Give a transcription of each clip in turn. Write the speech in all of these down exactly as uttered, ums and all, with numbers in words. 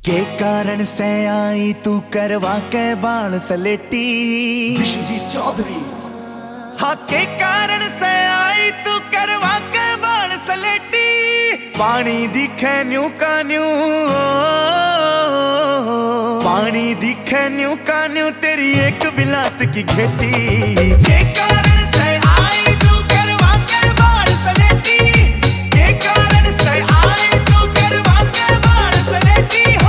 के कारण से आई तू करवा के बाल सलेटी विश्वजीत चौधरी। हाँ, के कारण से आई तू करवा के बाल सलेटी। पानी दिखे न्यू का न्यू, पानी दिखे न्यू का न्यू, तेरी एक बिलात की खेती। के कारण से आई तू करवा के बाल सलेटी, के कारण से आई तू करवा के बाल सलेटी। हो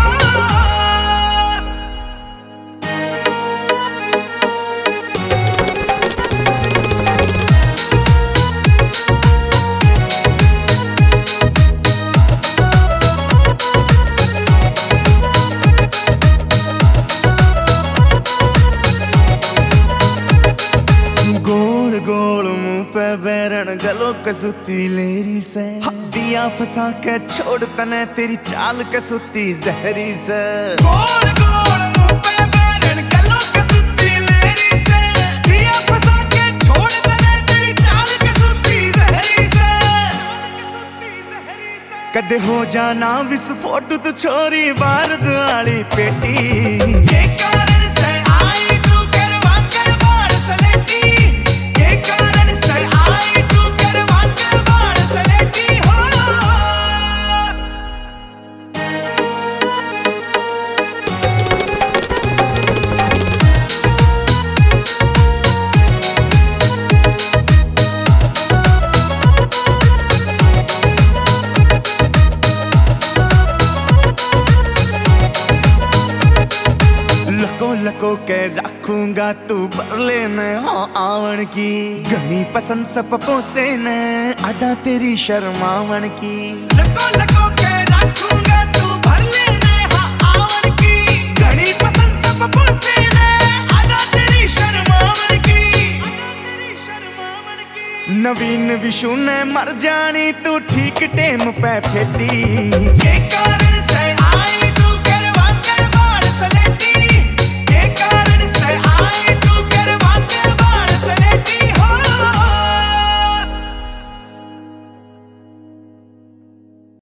गोल गोल मुंह पे बैरन, गलों कसुती लेरी से। दिया फंसा के छोड़ तने तेरी चाल कसुती जहरी से। गोल गोल मुंह पे बैरन, गलों कसुती लेरी से। दिया फंसा के छोड़ तने तेरी चाल कसुती जहरी से। कदे हो जाना विस्फोट तू छोरी बार दुआली पेटी। ये कारण से आई तू करवा के बाल सलेटी, ये कारण से आई तू करवा के बाल सलेटी। हो लको लको के रखूंगा तू बरले न हो आवण की। गमी पसंद सपपो से न अदा तेरी शर्मावण की। लको लको के रखूंगा तू बरले न हो आवण की। गमी पसंद सपपो से न अदा तेरी शर्मावण की। नवीन विशु ने मर जानी तू ठीक टेम पे फेटी। ये कारण